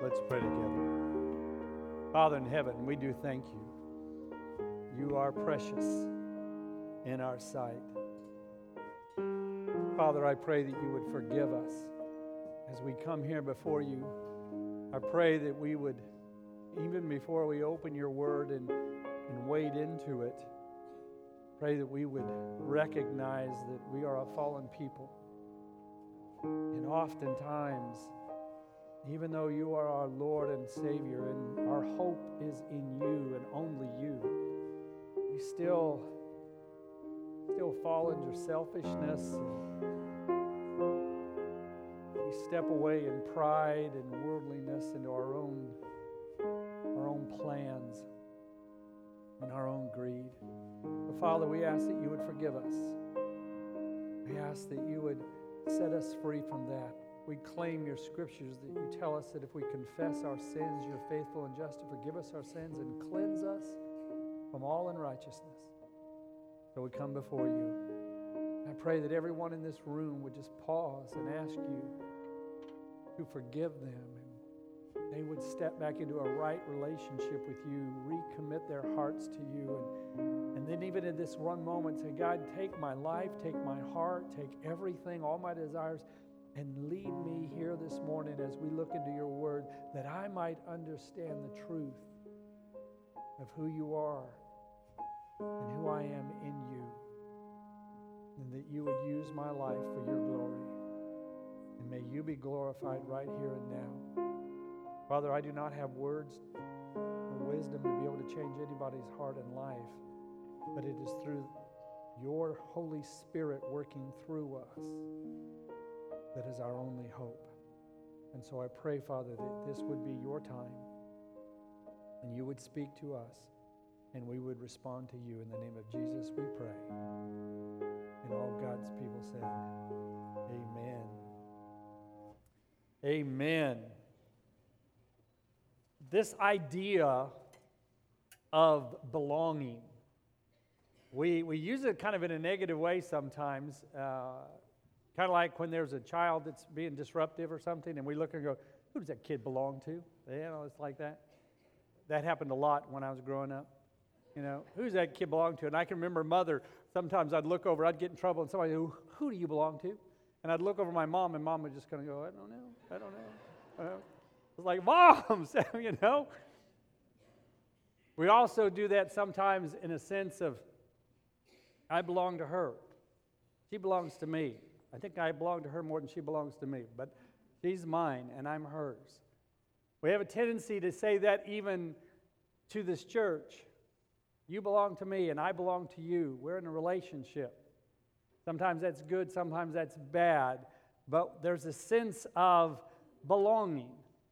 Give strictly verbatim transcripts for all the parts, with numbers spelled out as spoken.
Let's pray together. Father in heaven, we do thank you. You are precious in our sight. Father, I pray that you would forgive us as we come here before you. I pray that we would, even before we open your word and, and wade into it, pray that we would recognize that we are a fallen people. And oftentimes, even though you are our Lord and Savior and our hope is in you and only you, we still, still fall into selfishness. And we step away in pride and worldliness into our own, our own plans and our own greed. But Father, we ask that you would forgive us. We ask that you would set us free from that. We claim your scriptures that you tell us that if we confess our sins, you're faithful and just to forgive us our sins and cleanse us from all unrighteousness. So we come before you. I pray that everyone in this room would just pause and ask you to forgive them, and they would step back into a right relationship with you, recommit their hearts to you, and, and then even in this one moment say, God, take my life, take my heart, take everything, all my desires, and lead me here this morning as we look into your word, that I might understand the truth of who you are and who I am in you, and that you would use my life for your glory. And may you be glorified right here and now. Father, I do not have words or wisdom to be able to change anybody's heart and life, but it is through your Holy Spirit working through us that is our only hope. And so I pray, Father, that this would be your time and you would speak to us and we would respond to you. In the name of Jesus we pray. And all God's people said, amen. Amen. This idea of belonging, we, we use it kind of in a negative way sometimes. Uh, Kind of like when there's a child that's being disruptive or something, and we look and go, who does that kid belong to? You know, it's like that. That happened a lot when I was growing up. You know, who's that kid belong to? And I can remember mother, sometimes I'd look over, I'd get in trouble, and somebody would go, who do you belong to? And I'd look over my mom, and mom would just kind of go, I don't know, I don't know. I don't know. It's like, moms, you know. We also do that sometimes in a sense of, I belong to her. She belongs to me. I think I belong to her more than she belongs to me, but she's mine and I'm hers. We have a tendency to say that even to this church. You belong to me and I belong to you. We're in a relationship. Sometimes that's good, sometimes that's bad, but there's a sense of belonging.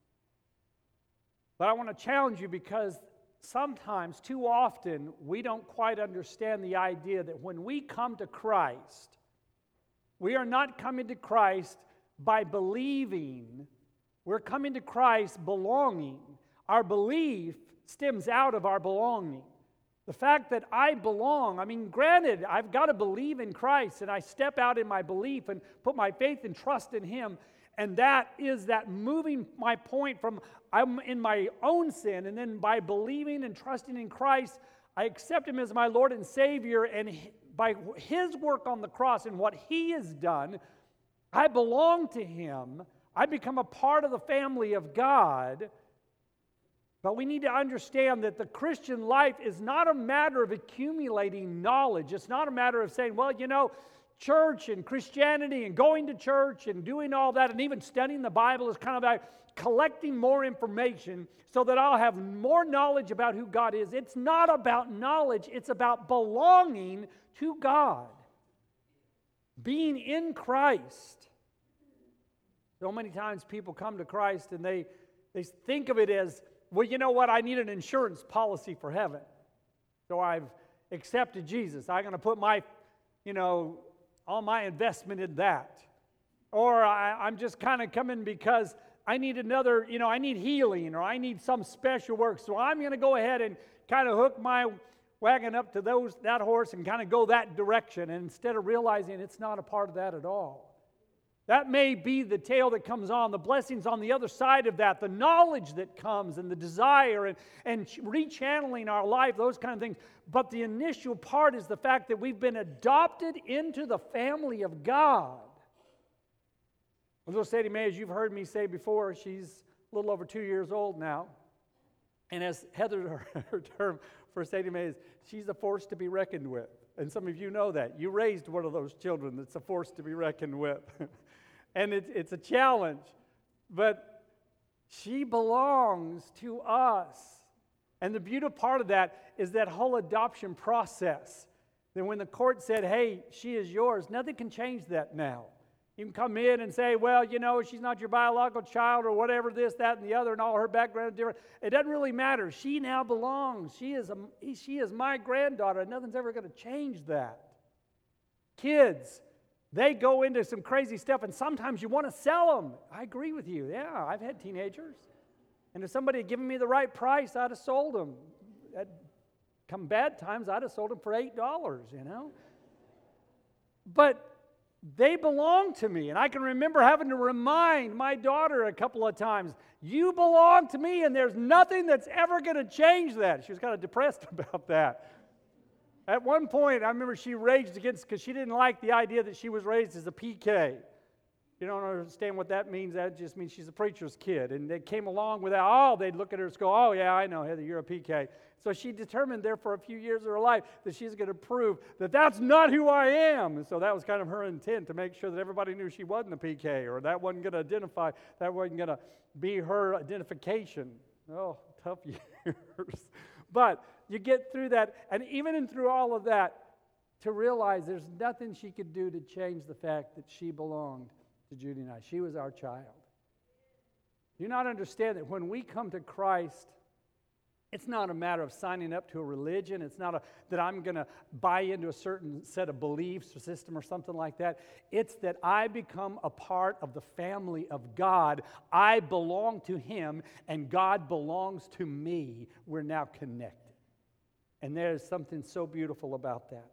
But I want to challenge you because sometimes, too often, we don't quite understand the idea that when we come to Christ, we are not coming to Christ by believing. We're coming to Christ belonging. Our belief stems out of our belonging. The fact that I belong, I mean, granted, I've got to believe in Christ, and I step out in my belief and put my faith and trust in Him, and that is that moving my point from I'm in my own sin, and then by believing and trusting in Christ, I accept Him as my Lord and Savior, and by His work on the cross and what He has done, I belong to Him. I become a part of the family of God. But we need to understand that the Christian life is not a matter of accumulating knowledge. It's not a matter of saying, well, you know, church and Christianity and going to church and doing all that and even studying the Bible is kind of like collecting more information so that I'll have more knowledge about who God is. It's not about knowledge. It's about belonging to God. Being in Christ. So many times people come to Christ and they, they think of it as, well, you know what? I need an insurance policy for heaven. So I've accepted Jesus. I'm going to put my, you know, all my investment in that. Or I, I'm just kind of coming because I need another, you know, I need healing or I need some special work. So I'm going to go ahead and kind of hook my wagon up to those that horse and kind of go that direction. And instead of realizing it's not a part of that at all. That may be the tail that comes on, the blessings on the other side of that, the knowledge that comes and the desire and, and rechanneling our life, those kind of things. But the initial part is the fact that we've been adopted into the family of God. Little Sadie Mae, as you've heard me say before, she's a little over two years old now. And as Heather, her, her term for Sadie Mae is, she's a force to be reckoned with. And some of you know that. You raised one of those children that's a force to be reckoned with. And it, it's a challenge. But she belongs to us. And the beautiful part of that is that whole adoption process. That when the court said, hey, she is yours, nothing can change that now. You can come in and say, well, you know, she's not your biological child or whatever, this, that, and the other, and all her background is different. It doesn't really matter. She now belongs. She is, a, she is my granddaughter, and nothing's ever going to change that. Kids, they go into some crazy stuff, and sometimes you want to sell them. I agree with you. Yeah, I've had teenagers. And if somebody had given me the right price, I'd have sold them. At come bad times, I'd have sold them for eight dollars, you know. But they belong to me, and I can remember having to remind my daughter a couple of times, you belong to me, and there's nothing that's ever going to change that. She was kind of depressed about that. At one point, I remember she raged against, because she didn't like the idea that she was raised as a P K. You don't understand what that means. That just means she's a preacher's kid. And they came along with that. Oh, they'd look at her and go, oh, yeah, I know, Heather, you're a P K. So she determined there for a few years of her life that she's going to prove that that's not who I am. And so that was kind of her intent, to make sure that everybody knew she wasn't a P K, or that wasn't going to identify, that wasn't going to be her identification. Oh, tough years. But you get through that, and even in through all of that, to realize there's nothing she could do to change the fact that she belonged to Judy and I. She was our child. Do you not understand that when we come to Christ, it's not a matter of signing up to a religion. It's not a, that I'm going to buy into a certain set of beliefs or system or something like that. It's that I become a part of the family of God. I belong to Him, and God belongs to me. We're now connected. And there's something so beautiful about that.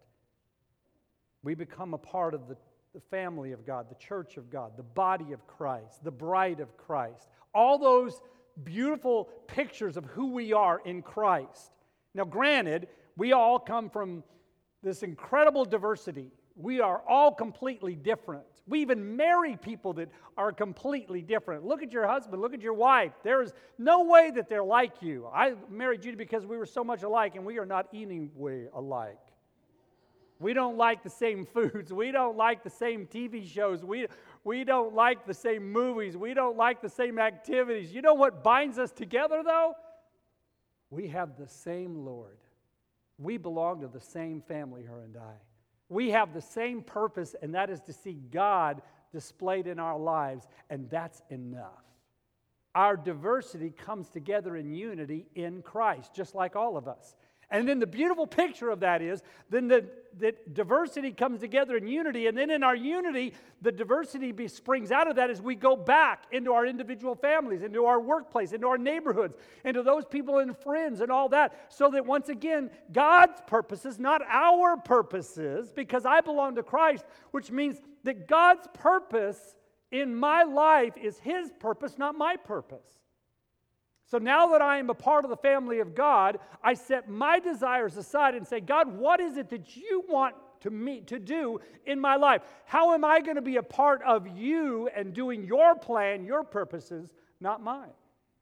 We become a part of the, the family of God, the church of God, the body of Christ, the bride of Christ. All those beautiful pictures of who we are in Christ. Now, granted, we all come from this incredible diversity. We are all completely different. We even marry people that are completely different. Look at your husband, look at your wife. There is no way that they're like you. I married Judy because we were so much alike, and we are not anyway alike. We don't like the same foods. We don't like the same T V shows. We, we don't like the same movies. We don't like the same activities. You know what binds us together, though? We have the same Lord. We belong to the same family, her and I. We have the same purpose, and that is to see God displayed in our lives, and that's enough. Our diversity comes together in unity in Christ, just like all of us. And then the beautiful picture of that is, then the, the diversity comes together in unity, and then in our unity, the diversity be, springs out of that as we go back into our individual families, into our workplace, into our neighborhoods, into those people and friends and all that, so that once again, God's purposes, not our purposes, because I belong to Christ, which means that God's purpose in my life is His purpose, not my purpose. So now that I am a part of the family of God, I set my desires aside and say, God, what is it that you want to me to do in my life? How am I going to be a part of you and doing your plan, your purposes, not mine?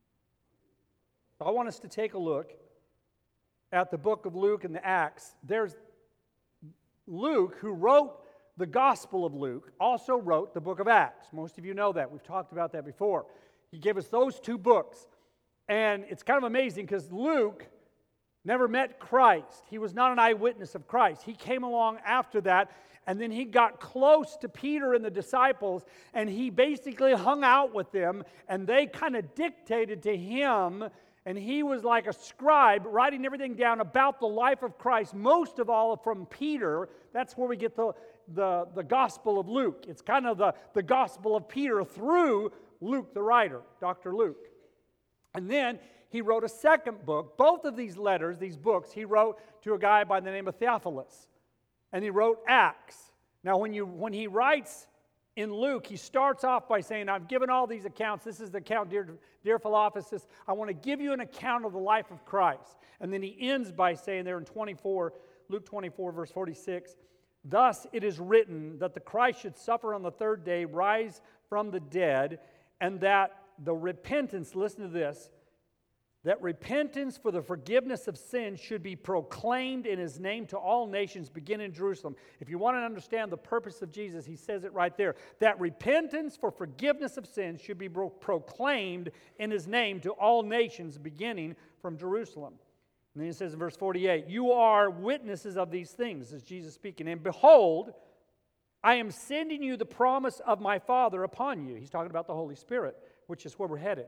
I want us to take a look at the book of Luke and the Acts. There's Luke, who wrote the Gospel of Luke, also wrote the book of Acts. Most of you know that. We've talked about that before. He gave us those two books. And it's kind of amazing because Luke never met Christ. He was not an eyewitness of Christ. He came along after that, and then he got close to Peter and the disciples, and he basically hung out with them, and they kind of dictated to him, and he was like a scribe writing everything down about the life of Christ, most of all from Peter. That's where we get the, the, the Gospel of Luke. It's kind of the, the Gospel of Peter through Luke the writer, Doctor Luke. And then he wrote a second book. Both of these letters, these books, he wrote to a guy by the name of Theophilus. And he wrote Acts. Now, when you when he writes in Luke, he starts off by saying, I've given all these accounts. This is the account, dear, dear Philophasus. I want to give you an account of the life of Christ. And then he ends by saying there in twenty-four, Luke twenty-four, verse forty-six, thus it is written that the Christ should suffer on the third day, rise from the dead, and that the repentance, listen to this, that repentance for the forgiveness of sins should be proclaimed in his name to all nations, beginning in Jerusalem. If you want to understand the purpose of Jesus, he says it right there. That repentance for forgiveness of sins should be pro- proclaimed in his name to all nations, beginning from Jerusalem. And then he says in verse forty-eight, you are witnesses of these things, is Jesus speaking. And behold, I am sending you the promise of my Father upon you. He's talking about the Holy Spirit, which is where we're headed.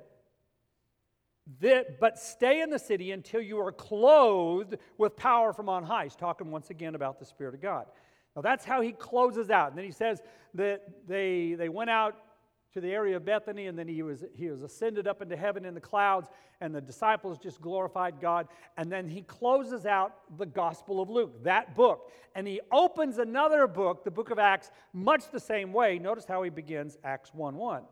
That, but stay in the city until you are clothed with power from on high. He's talking once again about the Spirit of God. Now that's how he closes out. And then he says that they, they went out to the area of Bethany, and then he was, he was ascended up into heaven in the clouds, and the disciples just glorified God. And then he closes out the Gospel of Luke, that book. And he opens another book, the book of Acts, much the same way. Notice how he begins Acts one one.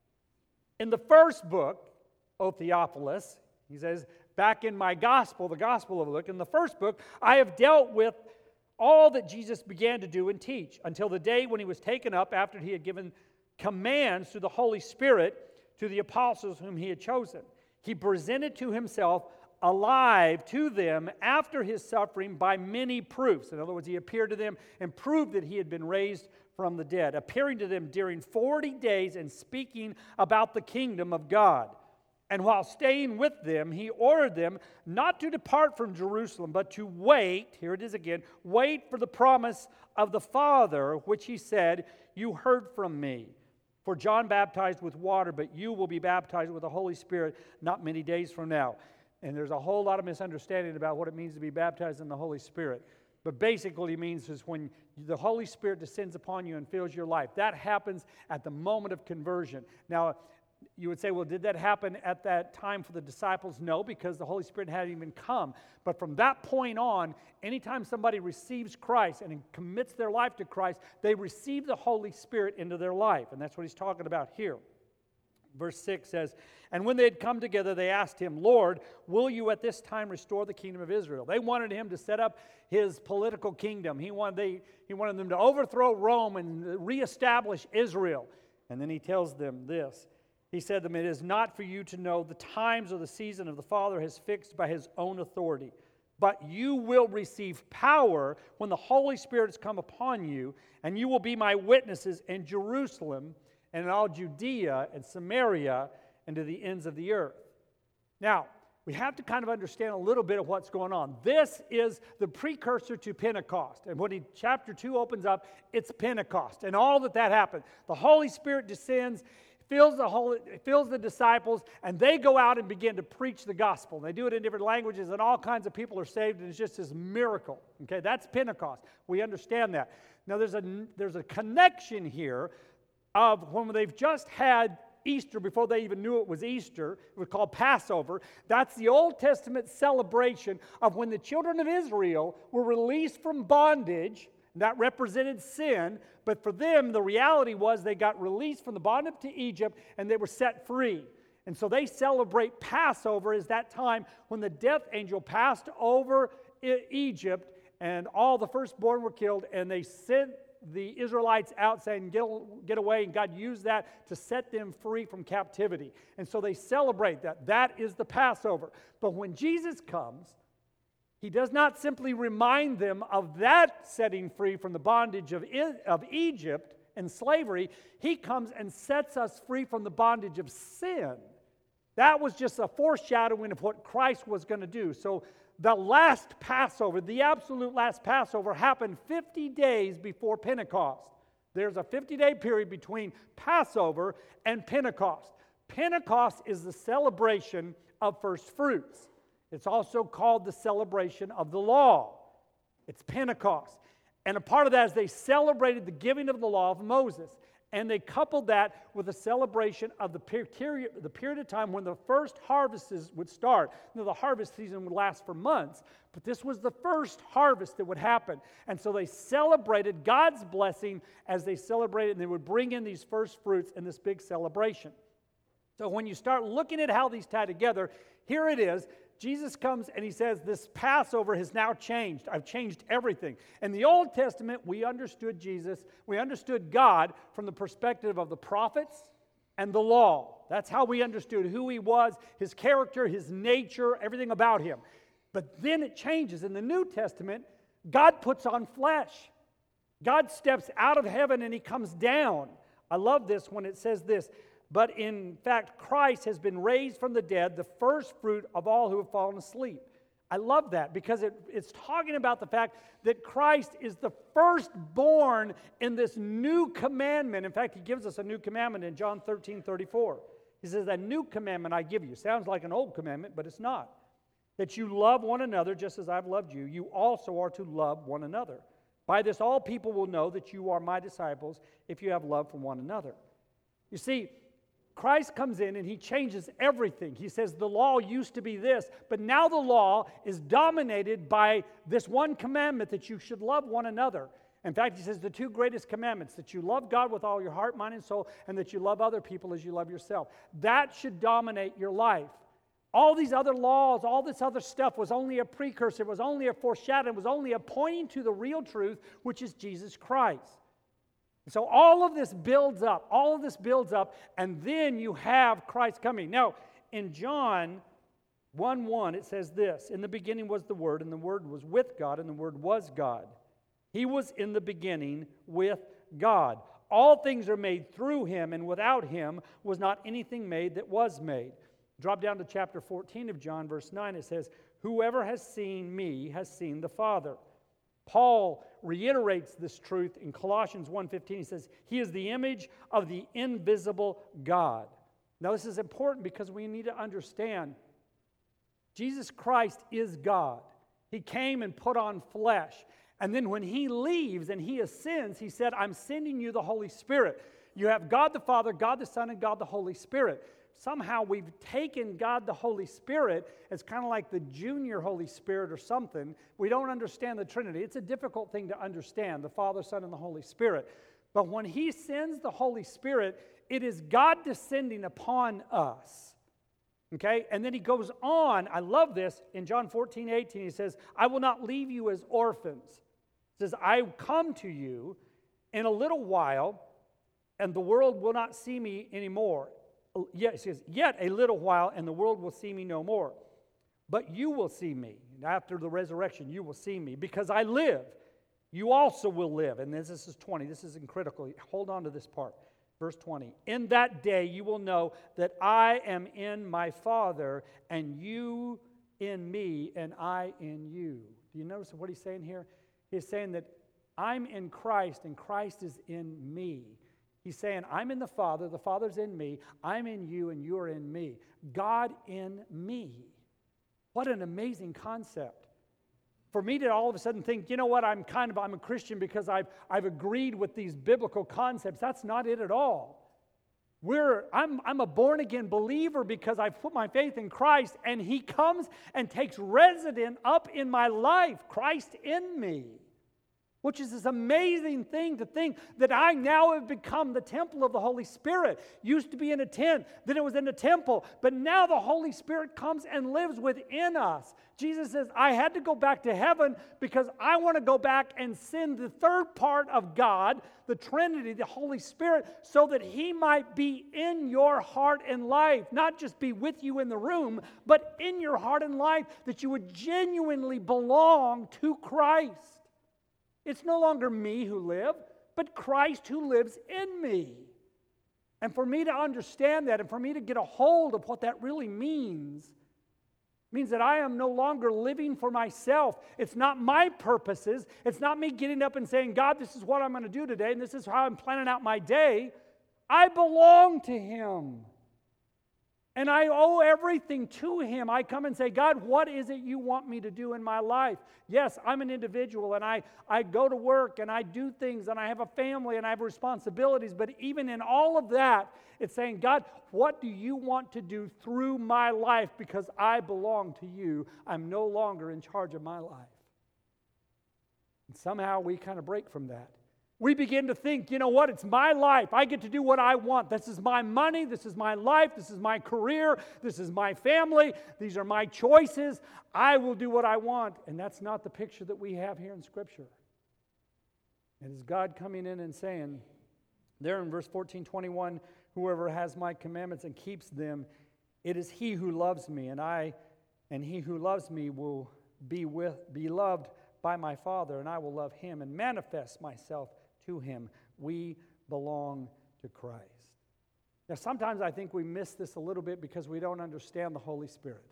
In the first book, O Theophilus, he says, back in my gospel, the Gospel of Luke, in the first book, I have dealt with all that Jesus began to do and teach until the day when he was taken up after he had given commands through the Holy Spirit to the apostles whom he had chosen. He presented to himself alive to them after his suffering by many proofs. In other words, he appeared to them and proved that he had been raised from the dead, appearing to them during forty days and speaking about the kingdom of God. And while staying with them, he ordered them not to depart from Jerusalem, but to wait, here it is again, wait for the promise of the Father, which he said, you heard from me. For John baptized with water, but you will be baptized with the Holy Spirit not many days from now. And there's a whole lot of misunderstanding about what it means to be baptized in the Holy Spirit. But basically what he means is when the Holy Spirit descends upon you and fills your life. That happens at the moment of conversion. Now, you would say, well, did that happen at that time for the disciples? No, because the Holy Spirit hadn't even come. But from that point on, anytime somebody receives Christ and commits their life to Christ, they receive the Holy Spirit into their life. And that's what he's talking about here. Verse six says, and when they had come together, they asked him, Lord, will you at this time restore the kingdom of Israel? They wanted him to set up his political kingdom. He wanted, they, he wanted them to overthrow Rome and reestablish Israel. And then he tells them this. He said to them, it is not for you to know the times or the season of the Father has fixed by his own authority. But you will receive power when the Holy Spirit has come upon you, and you will be my witnesses in Jerusalem and in all Judea and Samaria and to the ends of the earth. Now, we have to kind of understand a little bit of what's going on. This is the precursor to Pentecost. And when he, chapter two opens up, it's Pentecost and all that that happened. The Holy Spirit descends, fills the Holy, fills the disciples, and they go out and begin to preach the gospel. And they do it in different languages, and all kinds of people are saved, and it's just this miracle. Okay, that's Pentecost. We understand that. Now, there's a, there's a connection here of when they've just had Easter, before they even knew it was Easter. It was called Passover. That's the Old Testament celebration of when the children of Israel were released from bondage. That represented sin, but for them, the reality was they got released from the bondage to Egypt, and they were set free. And so they celebrate Passover as that time when the death angel passed over Egypt, and all the firstborn were killed, and they sent the Israelites out saying, get, get away, and God used that to set them free from captivity. And so they celebrate that. That is the Passover. But when Jesus comes, he does not simply remind them of that setting free from the bondage of, of Egypt and slavery. He comes and sets us free from the bondage of sin. That was just a foreshadowing of what Christ was going to do. So the last Passover, the absolute last Passover, happened fifty days before Pentecost. There's a fifty-day period between Passover and Pentecost. Pentecost is the celebration of first fruits. It's also called the celebration of the law. It's Pentecost. And a part of that is they celebrated the giving of the law of Moses. And they coupled that with a celebration of the period, the period of time when the first harvests would start. Now, the harvest season would last for months, but this was the first harvest that would happen. And so they celebrated God's blessing as they celebrated, and they would bring in these first fruits in this big celebration. So when you start looking at how these tie together, here it is. Jesus comes and he says, this Passover has now changed. I've changed everything. In the Old Testament, we understood Jesus, we understood God from the perspective of the prophets and the law. That's how we understood who he was, his character, his nature, everything about him. But then it changes. In the New Testament, God puts on flesh. God steps out of heaven and he comes down. I love this when it says this. But in fact, Christ has been raised from the dead, the first fruit of all who have fallen asleep. I love that because it, it's talking about the fact that Christ is the firstborn in this new commandment. In fact, he gives us a new commandment in John thirteen thirty-four. He says, a new commandment I give you. Sounds like an old commandment, but it's not. That you love one another just as I've loved you. You also are to love one another. By this all people will know that you are my disciples if you have love for one another. You see, Christ comes in and he changes everything. He says the law used to be this, but now the law is dominated by this one commandment that you should love one another. In fact, he says the two greatest commandments, that you love God with all your heart, mind, and soul, and that you love other people as you love yourself. That should dominate your life. All these other laws, all this other stuff was only a precursor, was only a foreshadowing, was only a pointing to the real truth, which is Jesus Christ. So all of this builds up, all of this builds up, and then you have Christ coming. Now, in John one one, it says this, in the beginning was the Word, and the Word was with God, and the Word was God. He was in the beginning with God. All things are made through him, and without him was not anything made that was made. Drop down to chapter fourteen of John, verse nine, it says, whoever has seen me has seen the Father. Paul reiterates this truth in Colossians one fifteen. He says, he is the image of the invisible God. Now, this is important because we need to understand Jesus Christ is God. He came and put on flesh. And then when he leaves and he ascends, he said, I'm sending you the Holy Spirit. You have God the Father, God the Son, and God the Holy Spirit. Somehow we've taken God the Holy Spirit as kind of like the junior Holy Spirit or something. We don't understand the Trinity. It's a difficult thing to understand, the Father, Son, and the Holy Spirit. But when he sends the Holy Spirit, it is God descending upon us. Okay? And then he goes on, I love this, in John fourteen eighteen, he says, I will not leave you as orphans. He says, I come to you in a little while, and the world will not see me anymore. Yet, he says, yet a little while, and the world will see me no more. But you will see me. After the resurrection, you will see me. Because I live, you also will live. And this, this is twenty. This is critical. Hold on to this part. Verse twenty. In that day you will know that I am in my Father, and you in me, and I in you. Do you notice what he's saying here? He's saying that I'm in Christ, and Christ is in me. He's saying, I'm in the Father, the Father's in me, I'm in you, and you're in me. God in me. What an amazing concept. For me to all of a sudden think, you know what, I'm kind of, I'm a Christian because I've, I've agreed with these biblical concepts. That's not it at all. We're, I'm, I'm a born-again believer because I've put my faith in Christ, and he comes and takes residence up in my life, Christ in me. Which is this amazing thing to think that I now have become the temple of the Holy Spirit. Used to be in a tent, then it was in a temple, but now the Holy Spirit comes and lives within us. Jesus says, I had to go back to heaven because I want to go back and send the third part of God, the Trinity, the Holy Spirit, so that he might be in your heart and life. Not just be with you in the room, but in your heart and life, that you would genuinely belong to Christ. It's no longer me who live, but Christ who lives in me. And for me to understand that, and for me to get a hold of what that really means, means that I am no longer living for myself. It's not my purposes. It's not me getting up and saying, God, this is what I'm going to do today, and this is how I'm planning out my day. I belong to him. And I owe everything to Him. I come and say, God, what is it you want me to do in my life? Yes, I'm an individual, and I, I go to work, and I do things, and I have a family, and I have responsibilities. But even in all of that, it's saying, God, what do you want to do through my life? Because I belong to you. I'm no longer in charge of my life. And somehow we kind of break from that. We begin to think, you know what, it's my life. I get to do what I want. This is my money. This is my life. This is my career. This is my family. These are my choices. I will do what I want. And that's not the picture that we have here in Scripture. It is God coming in and saying, there in verse fourteen twenty-one, whoever has my commandments and keeps them, it is he who loves me, and I, and he who loves me will be with, be loved by my Father, and I will love him and manifest myself to him. We belong to Christ. Now, sometimes I think we miss this a little bit because we don't understand the Holy Spirit.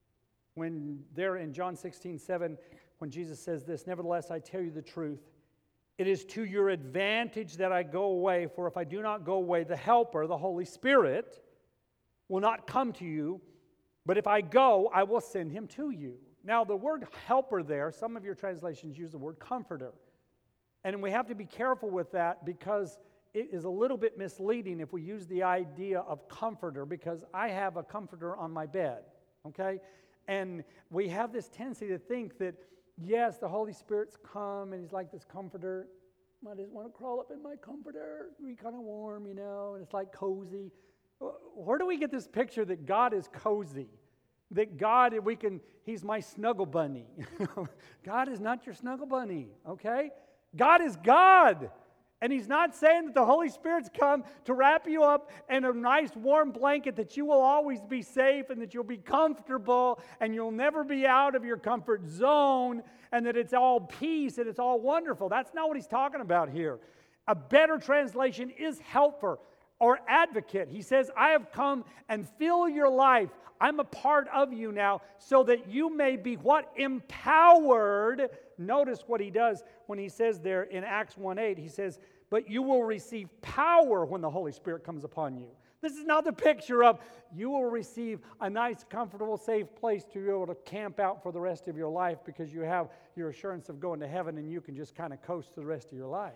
When there in John sixteen seven, when Jesus says this, nevertheless, I tell you the truth, it is to your advantage that I go away, for if I do not go away, the Helper, the Holy Spirit, will not come to you, but if I go, I will send him to you. Now, the word helper there, some of your translations use the word comforter. And we have to be careful with that because it is a little bit misleading if we use the idea of comforter, because I have a comforter on my bed, okay? And we have this tendency to think that, yes, the Holy Spirit's come and he's like this comforter. I just want to crawl up in my comforter. Be kind of warm, you know, and it's like cozy. Where do we get this picture that God is cozy? That God, we can, he's my snuggle bunny. God is not your snuggle bunny, okay? God is God. And he's not saying that the Holy Spirit's come to wrap you up in a nice warm blanket that you will always be safe and that you'll be comfortable and you'll never be out of your comfort zone and that it's all peace and it's all wonderful. That's not what he's talking about here. A better translation is helper or advocate. He says, I have come and fill your life. I'm a part of you now so that you may be what? Empowered. Notice what he does when he says there in Acts one eight. He says, but you will receive power when the Holy Spirit comes upon you. This is not the picture of you will receive a nice, comfortable, safe place to be able to camp out for the rest of your life because you have your assurance of going to heaven and you can just kind of coast through the rest of your life.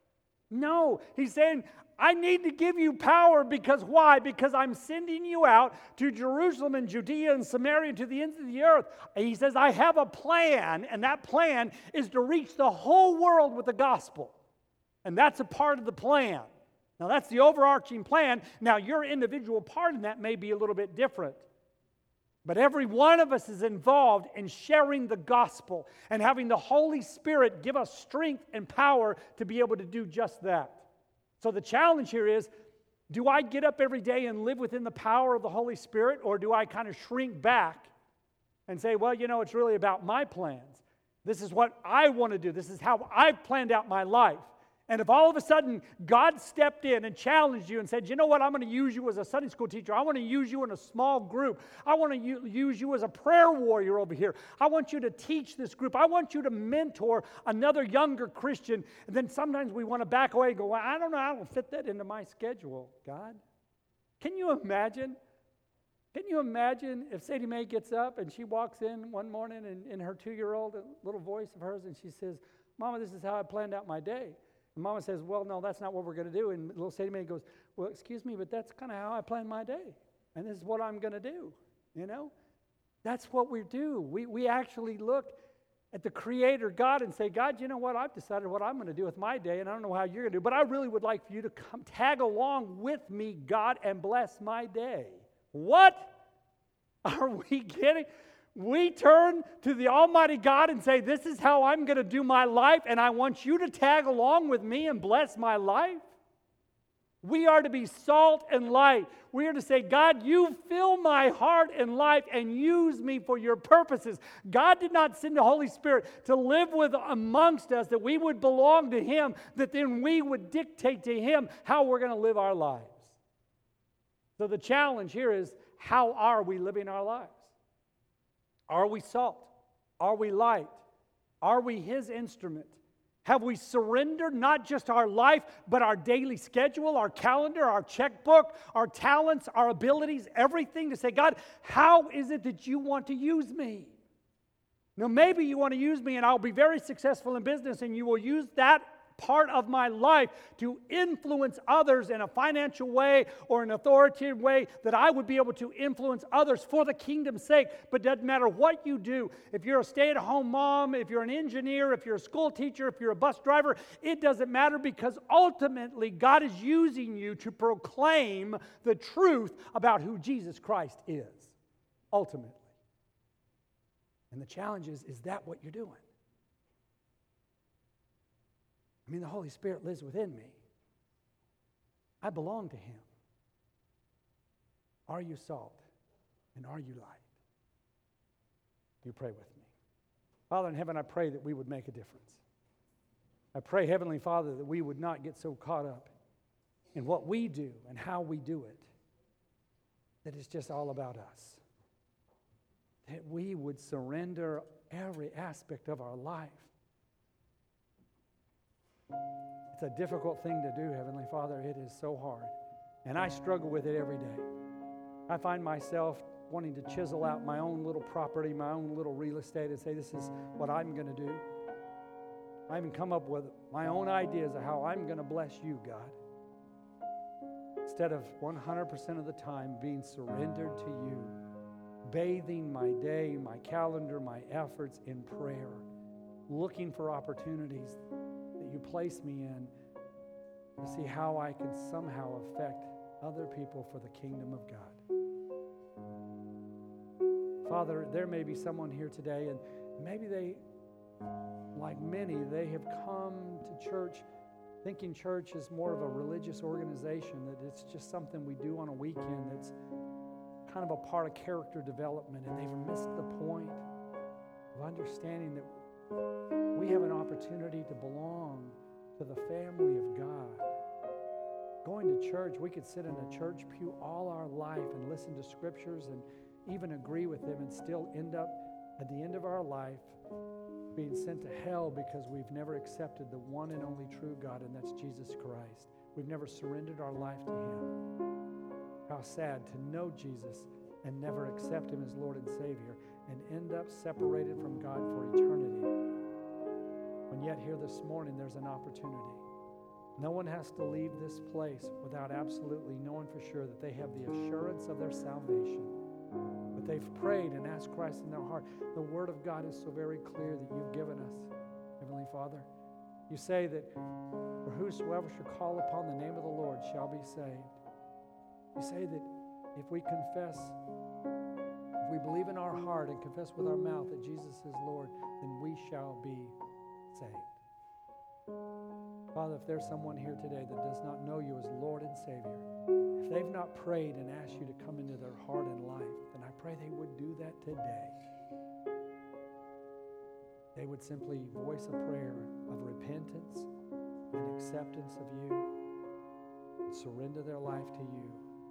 No, he's saying, I need to give you power because why? Because I'm sending you out to Jerusalem and Judea and Samaria to the ends of the earth. And he says, I have a plan, and that plan is to reach the whole world with the gospel. And that's a part of the plan. Now, that's the overarching plan. Now, your individual part in that may be a little bit different. But every one of us is involved in sharing the gospel and having the Holy Spirit give us strength and power to be able to do just that. So the challenge here is, do I get up every day and live within the power of the Holy Spirit, or do I kind of shrink back and say, well, you know, it's really about my plans. This is what I want to do. This is how I've planned out my life. And if all of a sudden God stepped in and challenged you and said, you know what, I'm going to use you as a Sunday school teacher. I want to use you in a small group. I want to u- use you as a prayer warrior over here. I want you to teach this group. I want you to mentor another younger Christian. And then sometimes we want to back away and go, well, I don't know, I don't fit that into my schedule, God. Can you imagine? Can you imagine if Sadie Mae gets up and she walks in one morning and in her two-year-old little voice of hers and she says, Mama, this is how I planned out my day. And Mama says, well, no, that's not what we're going to do. And little Sadie Mae goes, well, excuse me, but that's kind of how I plan my day. And this is what I'm going to do, you know? That's what we do. We, we actually look at the Creator God and say, God, you know what? I've decided what I'm going to do with my day, and I don't know how you're going to do, but I really would like for you to come tag along with me, God, and bless my day. What? Are we kidding? We turn to the Almighty God and say, this is how I'm going to do my life, and I want you to tag along with me and bless my life. We are to be salt and light. We are to say, God, you fill my heart and life and use me for your purposes. God did not send the Holy Spirit to live with amongst us, that we would belong to Him, that then we would dictate to Him how we're going to live our lives. So the challenge here is, how are we living our lives? Are we salt? Are we light? Are we His instrument? Have we surrendered not just our life, but our daily schedule, our calendar, our checkbook, our talents, our abilities, everything to say, God, how is it that you want to use me? Now, maybe you want to use me and I'll be very successful in business, and you will use that part of my life to influence others in a financial way or an authoritative way, that I would be able to influence others for the kingdom's sake. But it doesn't matter what you do. If you're a stay-at-home mom, if you're an engineer, if you're a school teacher, if you're a bus driver, it doesn't matter, because ultimately God is using you to proclaim the truth about who Jesus Christ is, ultimately. And the challenge is, is that what you're doing? I mean, the Holy Spirit lives within me. I belong to Him. Are you salt? And are you light? You pray with me. Father in heaven, I pray that we would make a difference. I pray, Heavenly Father, that we would not get so caught up in what we do and how we do it, that it's just all about us. That we would surrender every aspect of our life. It's a difficult thing to do, Heavenly Father. It is so hard. And I struggle with it every day. I find myself wanting to chisel out my own little property, my own little real estate, and say, this is what I'm going to do. I even come up with my own ideas of how I'm going to bless you, God. Instead of one hundred percent of the time being surrendered to you, bathing my day, my calendar, my efforts in prayer, looking for opportunities that you place me in to see how I can somehow affect other people for the kingdom of God. Father, there may be someone here today, and maybe they, like many, they have come to church thinking church is more of a religious organization, that it's just something we do on a weekend that's kind of a part of character development, and they've missed the point of understanding that we have an opportunity to belong to the family of God. Going to church, we could sit in a church pew all our life and listen to scriptures and even agree with them, and still end up at the end of our life being sent to hell because we've never accepted the one and only true God, and that's Jesus Christ. We've never surrendered our life to Him. How sad to know Jesus and never accept Him as Lord and Savior, and end up separated from God for eternity. When yet here this morning, there's an opportunity. No one has to leave this place without absolutely knowing for sure that they have the assurance of their salvation. But they've prayed and asked Christ in their heart. The Word of God is so very clear that you've given us, Heavenly Father. You say that for whosoever shall call upon the name of the Lord shall be saved. You say that if we confess, if we believe in our heart and confess with our mouth that Jesus is Lord, then we shall be saved. Father, if there's someone here today that does not know you as Lord and Savior, if they've not prayed and asked you to come into their heart and life, then I pray they would do that today. They would simply voice a prayer of repentance and acceptance of you, and surrender their life to you,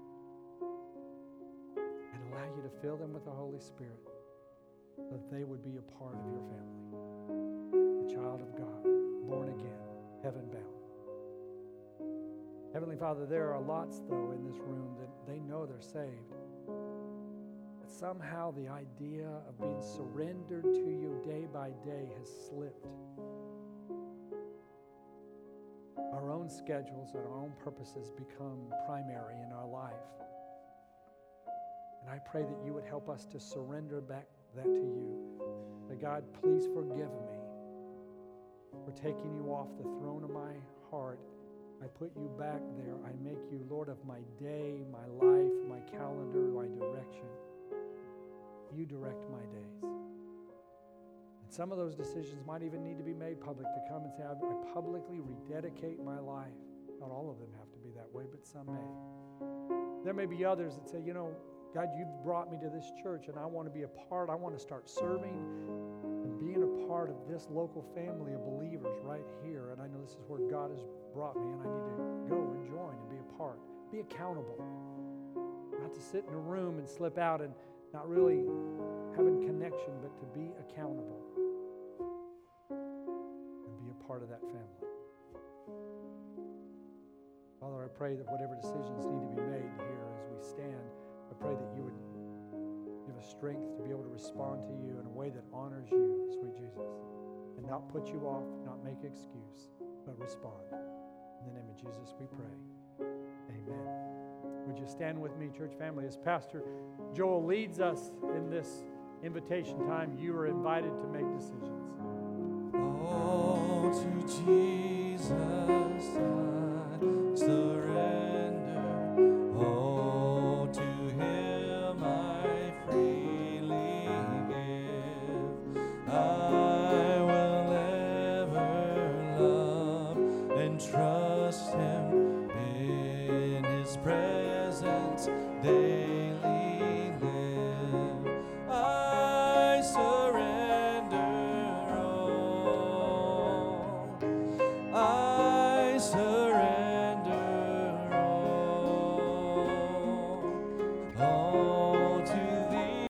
and allow you to fill them with the Holy Spirit, so that they would be a part of your family, a child of God, born again, heaven-bound. Heavenly Father, there are lots, though, in this room that they know they're saved. But somehow the idea of being surrendered to you day by day has slipped. Our own schedules and our own purposes become primary in our life. And I pray that you would help us to surrender back that to you. That God, please forgive me for taking you off the throne of my heart. I put you back there. I make you Lord of my day, my life, my calendar, my direction. You direct my days. And some of those decisions might even need to be made public, to come and say, I publicly rededicate my life. Not all of them have to be that way, but some may. There may be others that say, you know, God, you've brought me to this church, and I want to be a part. I want to start serving and being a part of this local family of believers right here. And I know this is where God has brought me, and I need to go and join and be a part. Be accountable. Not to sit in a room and slip out and not really having connection, but to be accountable and be a part of that family. Father, I pray that whatever decisions need to be made here as we stand, I pray that you would give us strength to be able to respond to you in a way that honors you, sweet Jesus, and not put you off, not make excuse, but respond. In the name of Jesus, we pray. Amen. Would you stand with me, church family? As Pastor Joel leads us in this invitation time, you are invited to make decisions. Oh, to Jesus I surrender. Oh, to Him I freely give. I will ever love and trust Him in His presence day